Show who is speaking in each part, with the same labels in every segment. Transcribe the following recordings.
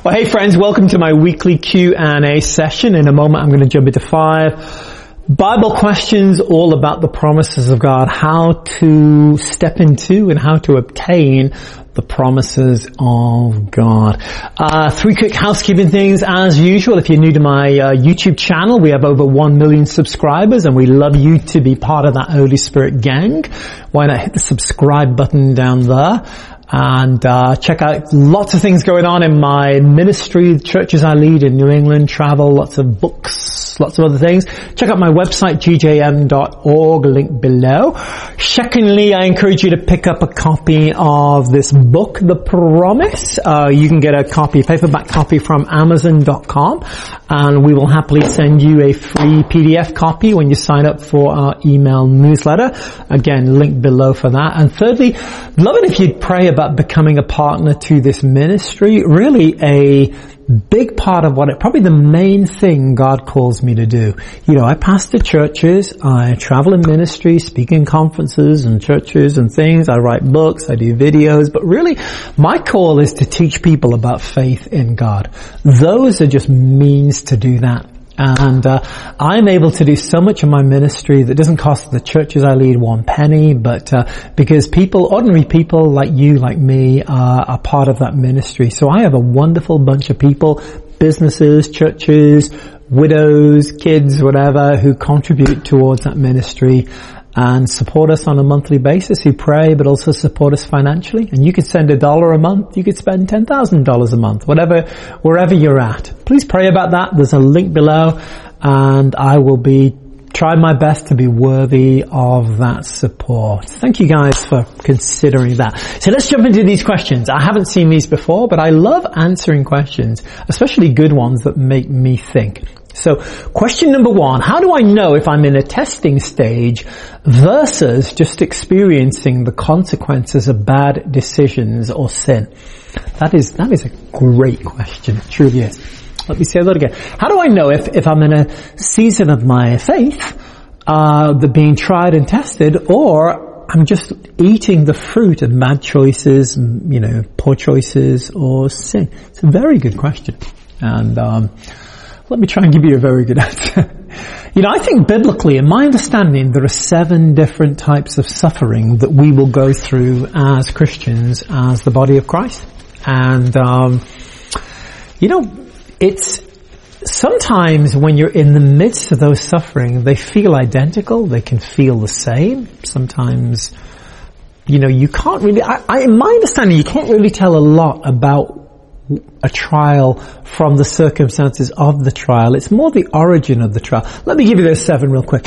Speaker 1: Well, hey friends, welcome to my weekly Q&A session. In a moment, I'm going to jump into 5 Bible questions all about the promises of God, how to step into and how to obtain the promises of God. 3 quick housekeeping things as usual. If you're new to my YouTube channel, we have over 1 million subscribers and we love you to be part of that Holy Spirit gang. Why not hit the subscribe button down there? And check out lots of things going on in my ministry, the churches I lead in New England, travel, lots of books, lots of other things. Check out my website, gjm.org, link below. Secondly, I encourage you to pick up a copy of this book, The Promise. You can get a paperback copy from Amazon.com, and we will happily send you a free PDF copy when you sign up for our email newsletter. Again, link below for that. And thirdly, love it if you'd pray about becoming a partner to this ministry. Really a big part of probably the main thing God calls me to do. You know, I pastor churches, I travel in ministry, speak in conferences and churches and things, I write books, I do videos, but really my call is to teach people about faith in God. Those are just means to do that. And I'm able to do so much of my ministry that doesn't cost the churches I lead 1 penny, but because ordinary people like you, like me, are part of that ministry. So I have a wonderful bunch of people, businesses, churches, widows, kids, whatever, who contribute towards that ministry and support us on a monthly basis, who pray but also support us financially. And you could send $1 a month, you could spend $10,000 a month, wherever you're at. Please pray about that. There's a link below, and I will be trying my best to be worthy of that support. Thank you guys for considering that. So let's jump into these questions. I haven't seen these before, but I love answering questions, especially good ones that make me think. So question number 1, how do I know if I'm in a testing stage versus just experiencing the consequences of bad decisions or sin? That is a great question. It truly is. Let me say that again. How do I know if I'm in a season of my faith, that being tried and tested, or I'm just eating the fruit of bad choices, poor choices or sin? It's a very good question. And, let me try and give you a very good answer. I think biblically, in my understanding, there are 7 different types of suffering that we will go through as Christians, as the body of Christ. And, it's sometimes when you're in the midst of those suffering, they feel identical. They can feel the same. Sometimes, you can't really, in my understanding, you can't really tell a lot about a trial from the circumstances of the trial. It's more the origin of the trial. Let me give you those 7 real quick.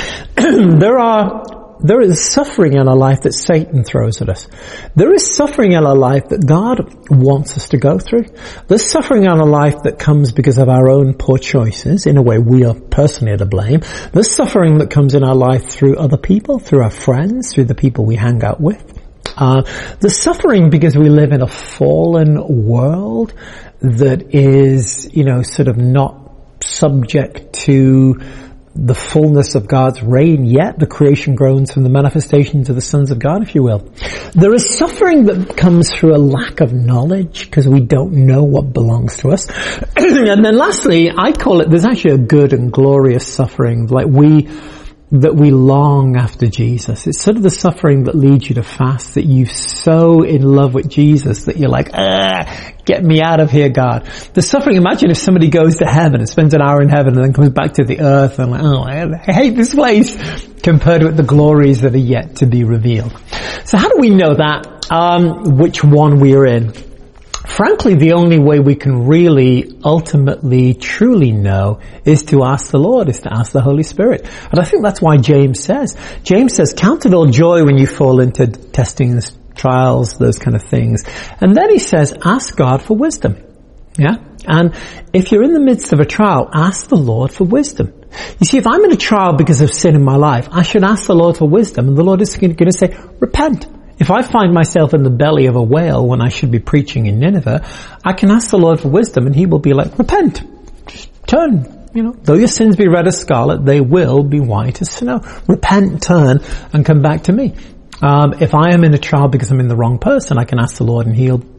Speaker 1: There is suffering in our life that Satan throws at us. There is suffering in our life that God wants us to go through. There's suffering in our life that comes because of our own poor choices. In a way, we are personally to blame. There's suffering that comes in our life through other people, through our friends, through the people we hang out with. The suffering because we live in a fallen world that is, sort of not subject to the fullness of God's reign yet. The creation groans from the manifestations of the sons of God, if you will. There is suffering that comes through a lack of knowledge because we don't know what belongs to us. And then lastly, I call it, there's actually a good and glorious suffering, that we long after Jesus. It's sort of the suffering that leads you to fast, that you're so in love with Jesus that you're like, get me out of here, God. The suffering, imagine if somebody goes to heaven and spends an hour in heaven and then comes back to the earth and I hate this place, compared with the glories that are yet to be revealed. So how do we know that, which one we are in? Frankly, the only way we can really, ultimately, truly know is to ask the Lord, is to ask the Holy Spirit. And I think that's why James says, count it all joy when you fall into testings, trials, those kind of things. And then he says, ask God for wisdom. Yeah? And if you're in the midst of a trial, ask the Lord for wisdom. You see, if I'm in a trial because of sin in my life, I should ask the Lord for wisdom, and the Lord is going to say, repent. If I find myself in the belly of a whale when I should be preaching in Nineveh, I can ask the Lord for wisdom and he will be like, repent, just turn, though your sins be red as scarlet, they will be white as snow. Repent, turn, and come back to me. If I am in a trial because I'm in the wrong person, I can ask the Lord and he'll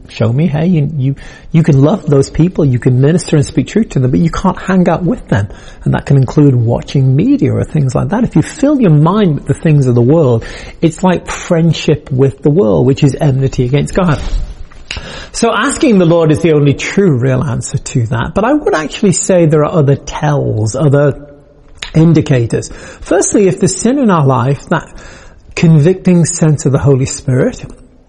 Speaker 1: show me, hey, you can love those people, you can minister and speak truth to them, but you can't hang out with them. And that can include watching media or things like that. If you fill your mind with the things of the world, it's like friendship with the world, which is enmity against God. So asking the Lord is the only true real answer to that. But I would actually say there are other tells, other indicators. Firstly, if there's sin in our life, that convicting sense of the Holy Spirit,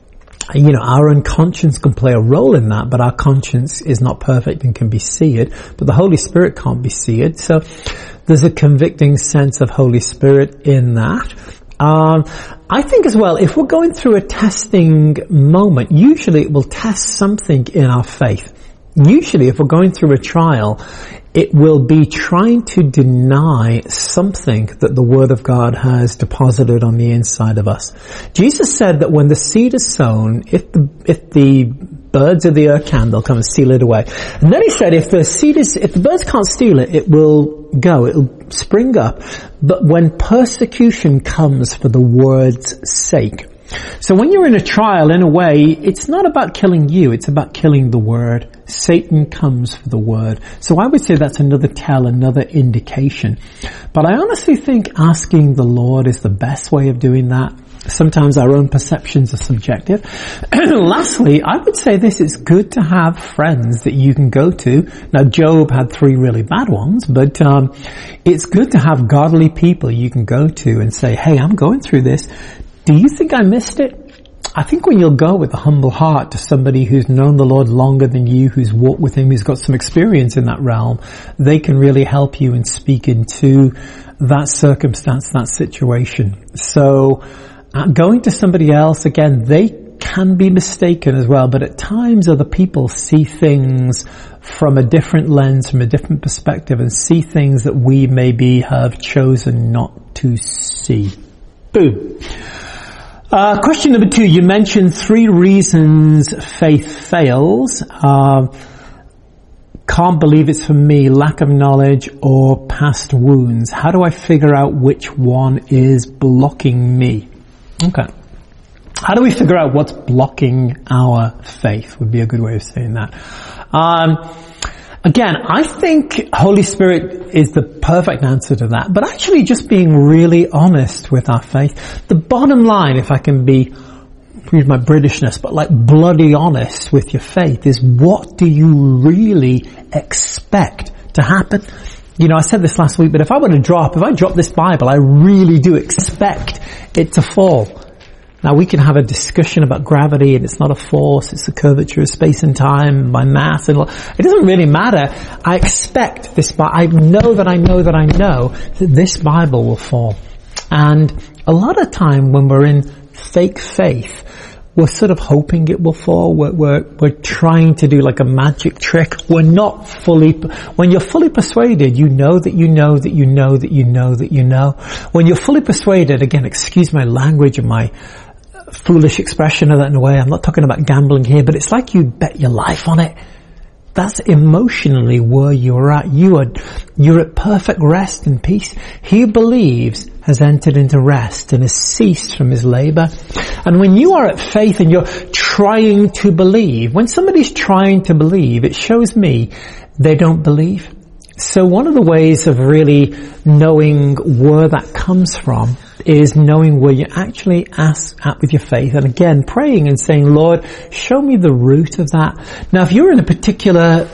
Speaker 1: our own conscience can play a role in that, but our conscience is not perfect and can be seared, but the Holy Spirit can't be seared. So there's a convicting sense of Holy Spirit in that. I think as well, if we're going through a testing moment, usually it will test something in our faith. Usually if we're going through a trial, it will be trying to deny something that the Word of God has deposited on the inside of us. Jesus said that when the seed is sown, if the birds of the earth can, they'll come and steal it away. And then he said if the birds can't steal it, it will go, it'll spring up. But when persecution comes for the word's sake. So when you're in a trial, in a way, it's not about killing you, it's about killing the word. Satan comes for the word. So I would say that's another tell, another indication. But I honestly think asking the Lord is the best way of doing that. Sometimes our own perceptions are subjective. Lastly, I would say this, it's good to have friends that you can go to. Now, Job had 3 really bad ones, but it's good to have godly people you can go to and say, hey, I'm going through this. Do you think I missed it? I think when you'll go with a humble heart to somebody who's known the Lord longer than you, who's walked with Him, who's got some experience in that realm, they can really help you and speak into that circumstance, that situation. So, going to somebody else, again, they can be mistaken as well, but at times other people see things from a different lens, from a different perspective, and see things that we maybe have chosen not to see. Boom. Question number 2, you mentioned 3 reasons faith fails. Can't believe it's for me, lack of knowledge, or past wounds. How do I figure out which one is blocking me? Okay. How do we figure out what's blocking our faith? Would be a good way of saying that. Again, I think Holy Spirit is the perfect answer to that, but actually just being really honest with our faith. The bottom line, if I can be, excuse my Britishness, but like bloody honest with your faith, is what do you really expect to happen? I said this last week, but if I drop this Bible, I really do expect it to fall. Now we can have a discussion about gravity, and it's not a force, it's the curvature of space and time by mass, and it doesn't really matter. I expect this, I know that this Bible will fall. And a lot of time when we're in fake faith, we're sort of hoping it will fall. We're trying to do like a magic trick. We're not when you're fully persuaded, you know that you know that you know that you know that you know. When you're fully persuaded, again, excuse my language and my foolish expression of that in a way. I'm not talking about gambling here, but it's like you bet your life on it. That's emotionally where you're at. You're at perfect rest and peace. He who believes has entered into rest and has ceased from his labor. And when you are at faith and you're trying to believe, when somebody's trying to believe, it shows me they don't believe. So one of the ways of really knowing where that comes from is knowing where you actually at with your faith. And again, praying and saying, Lord, show me the root of that. Now, if you're in a particular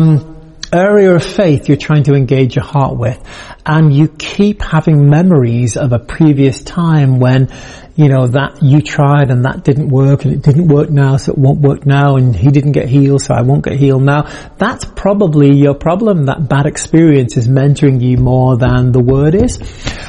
Speaker 1: area of faith you're trying to engage your heart with, and you keep having memories of a previous time when, that you tried and that didn't work, and it didn't work now, so it won't work now, and he didn't get healed, so I won't get healed now. That's probably your problem. That bad experience is mentoring you more than the word is.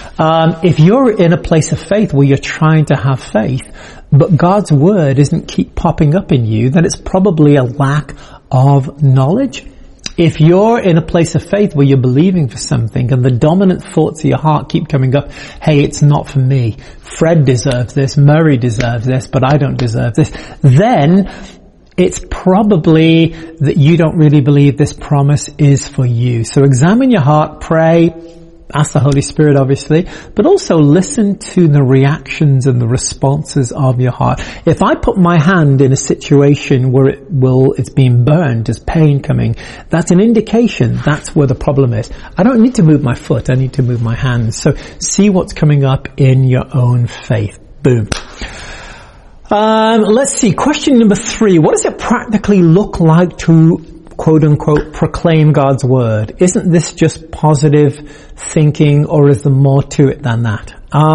Speaker 1: If you're in a place of faith where you're trying to have faith, but God's word doesn't keep popping up in you, then it's probably a lack of knowledge. If you're in a place of faith where you're believing for something and the dominant thoughts of your heart keep coming up, hey, it's not for me, Fred deserves this, Murray deserves this, but I don't deserve this, then it's probably that you don't really believe this promise is for you. So examine your heart, pray, ask the Holy Spirit, obviously, but also listen to the reactions and the responses of your heart. If I put my hand in a situation where it's being burned, there's pain coming, that's an indication that's where the problem is. I don't need to move my foot, I need to move my hands. So see what's coming up in your own faith. Boom. Let's see. Question number 3. What does it practically look like to, quote unquote, proclaim God's word? Isn't this just positive thinking, or is there more to it than that?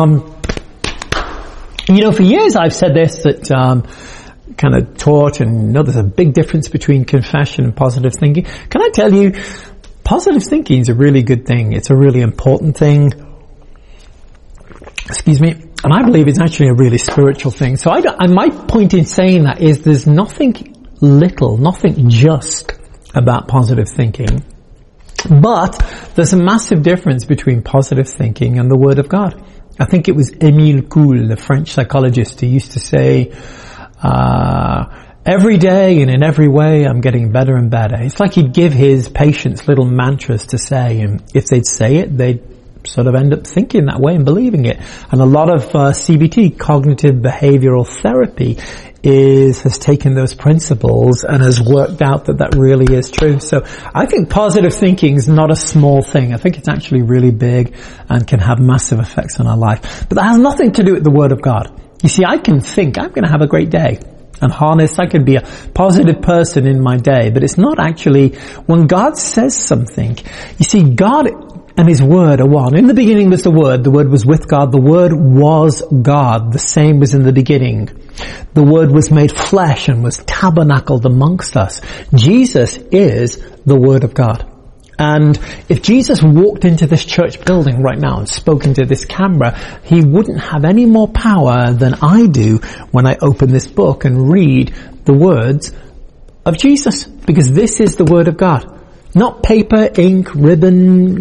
Speaker 1: For years I've said this, that kind of taught and know there's a big difference between confession and positive thinking. Can I tell you, positive thinking is a really good thing. It's a really important thing. Excuse me. And I believe it's actually a really spiritual thing. So my point in saying that is there's nothing just about positive thinking. But there's a massive difference between positive thinking and the Word of God. I think it was Émile Coué, the French psychologist, who used to say, every day and in every way I'm getting better and better. It's like he'd give his patients little mantras to say, and if they'd say it, they'd sort of end up thinking that way and believing it. And a lot of CBT, cognitive behavioral therapy, has taken those principles and has worked out that really is true. So I think positive thinking is not a small thing. I think it's actually really big and can have massive effects on our life. But that has nothing to do with the Word of God. You see, I can think I'm going to have a great day and harness, I could be a positive person in my day, but it's not actually when God says something. You see, God and His Word are one. In the beginning was the Word was with God, the Word was God, the same was in the beginning. The Word was made flesh and was tabernacled amongst us. Jesus is the Word of God. And if Jesus walked into this church building right now and spoke into this camera, He wouldn't have any more power than I do when I open this book and read the words of Jesus, because this is the Word of God. Not paper, ink, ribbon,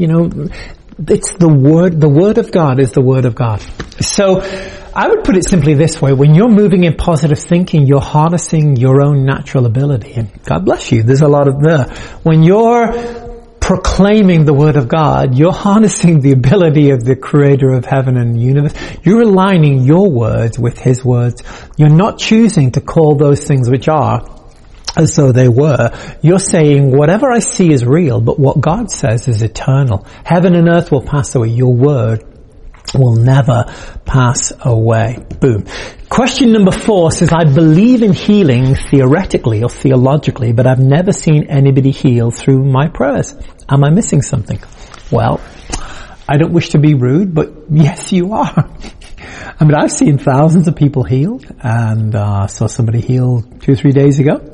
Speaker 1: it's the Word. The Word of God is the Word of God. So I would put it simply this way. When you're moving in positive thinking, you're harnessing your own natural ability. And God bless you, there's a lot of there. When you're proclaiming the Word of God, you're harnessing the ability of the Creator of heaven and the universe. You're aligning your words with His words. You're not choosing to call those things which are as though they were. You're saying, whatever I see is real, but what God says is eternal. Heaven and earth will pass away. Your word will never pass away. Boom. Question number 4 says, I believe in healing theoretically or theologically, but I've never seen anybody healed through my prayers. Am I missing something? Well, I don't wish to be rude, but yes, you are. I mean, I've seen thousands of people healed, and saw somebody healed 2 or 3 days ago.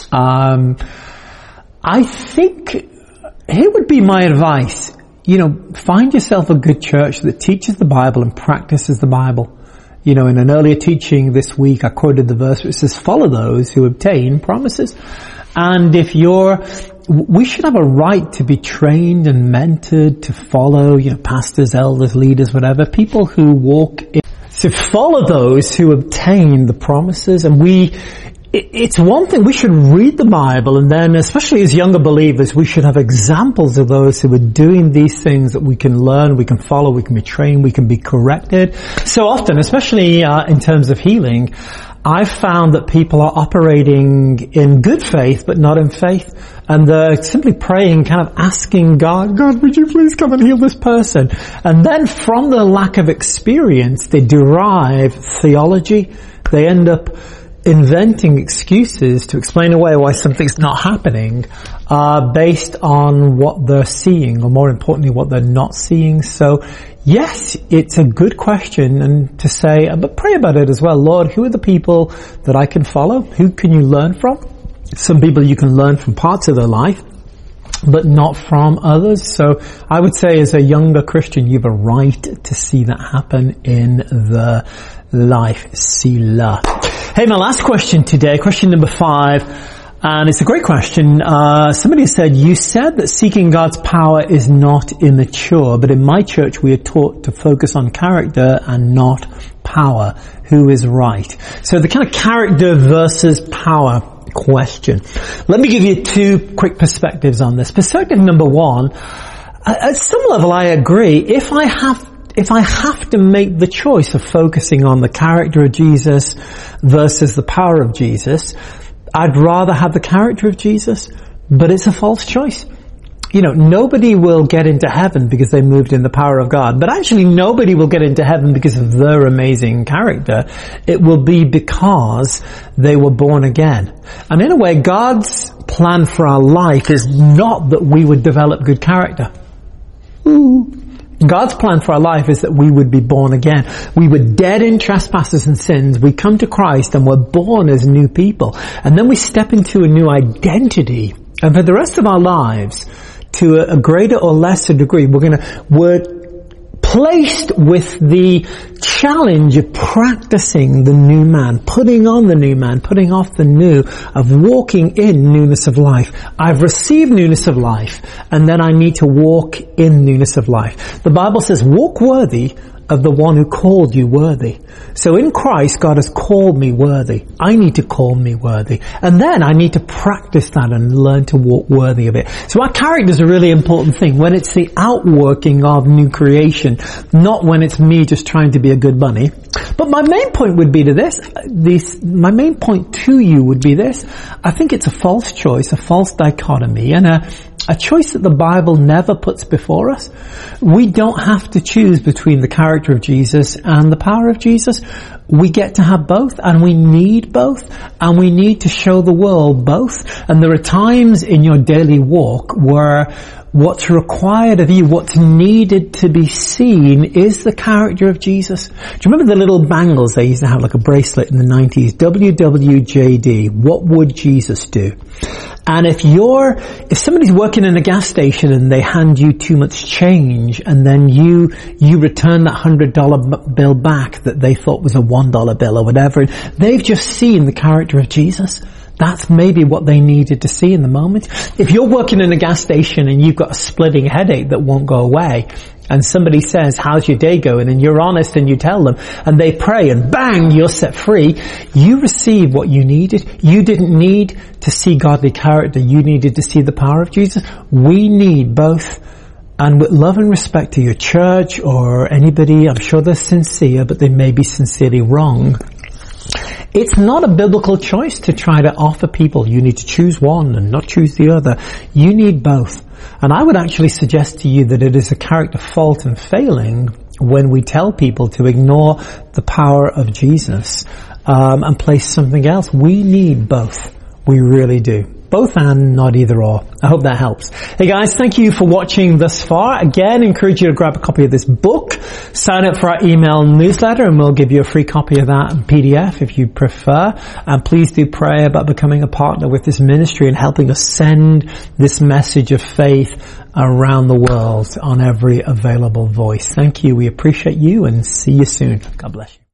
Speaker 1: I think here would be my advice. Find yourself a good church that teaches the Bible and practices the Bible. In an earlier teaching this week, I quoted the verse which says, follow those who obtain promises. And we should have a right to be trained and mentored to follow, pastors, elders, leaders, whatever, people who walk in, to follow those who obtain the promises. And it's one thing, we should read the Bible, and then, especially as younger believers, we should have examples of those who are doing these things that we can learn, we can follow, we can be trained, we can be corrected. So often, especially in terms of healing, I've found that people are operating in good faith, but not in faith. And they're simply praying, kind of asking God, would you please come and heal this person? And then from the lack of experience, they derive theology. They end up inventing excuses to explain away why something's not happening, based on what they're seeing, or more importantly, what they're not seeing. So yes, it's a good question, and to say, but pray about it as well. Lord, who are the people that I can follow? Who can you learn from? Some people you can learn from parts of their life, but not from others. So I would say as a younger Christian, you have a right to see that happen in the life. Sila. Hey, my last question today, question number 5, and it's a great question. Somebody said, you said that seeking God's power is not immature, but in my church we are taught to focus on character and not power. Who is right? So the kind of character versus power question. Let me give you 2 quick perspectives on this. Perspective number 1, At some level, I agree. If I have to make the choice of focusing on the character of Jesus versus the power of Jesus, I'd rather have the character of Jesus, but it's a false choice. You know, nobody will get into heaven because they moved in the power of God, but actually nobody will get into heaven because of their amazing character. It will be because they were born again. And in a way, God's plan for our life is not that we would develop good character. God's plan for our life is that we would be born again. We were dead in trespasses and sins. We come to Christ and we're born as new people. And then we step into a new identity. And for the rest of our lives, to a greater or lesser degree, we're placed with the challenge of practicing the new man, putting on the new man, putting off the new, of walking in newness of life. I've received newness of life, and then I need to walk in newness of life. The Bible says, walk worthy of the one who called you worthy. So in Christ, God has called me worthy. I need to call me worthy. And then I need to practice that and learn to walk worthy of it. So our character is a really important thing when it's the outworking of new creation, not when it's me just trying to be a good bunny. But my main point would be to my main point to you would be this. I think it's a false choice, a false dichotomy, and a choice that the Bible never puts before us. We don't have to choose between the character of Jesus and the power of Jesus. We get to have both, and we need both, and we need to show the world both. And there are times in your daily walk where what's required of you, what's needed to be seen, is the character of Jesus. Do you remember the little bangles they used to have, like a bracelet in the 90s? WWJD, what would Jesus do? And if somebody's working in a gas station and they hand you too much change, and then you return that $100 bill back that they thought was a $1 bill or whatever, they've just seen the character of Jesus. That's maybe what they needed to see in the moment. If you're working in a gas station and you've got a splitting headache that won't go away, and somebody says, how's your day going? And you're honest and you tell them, and they pray, and bang, you're set free. You received what you needed. You didn't need to see godly character. You needed to see the power of Jesus. We need both. And with love and respect to your church or anybody, I'm sure they're sincere, but they may be sincerely wrong. It's not a biblical choice to try to offer people, you need to choose one and not choose the other. You need both. And I would actually suggest to you that it is a character fault and failing when we tell people to ignore the power of Jesus and place something else. We need both. We really do. Both and not either or. I hope that helps. Hey guys, thank you for watching thus far. Again, encourage you to grab a copy of this book, sign up for our email newsletter, and we'll give you a free copy of that in PDF if you prefer. And please do pray about becoming a partner with this ministry and helping us send this message of faith around the world on every available voice. Thank you. We appreciate you, and see you soon. God bless you.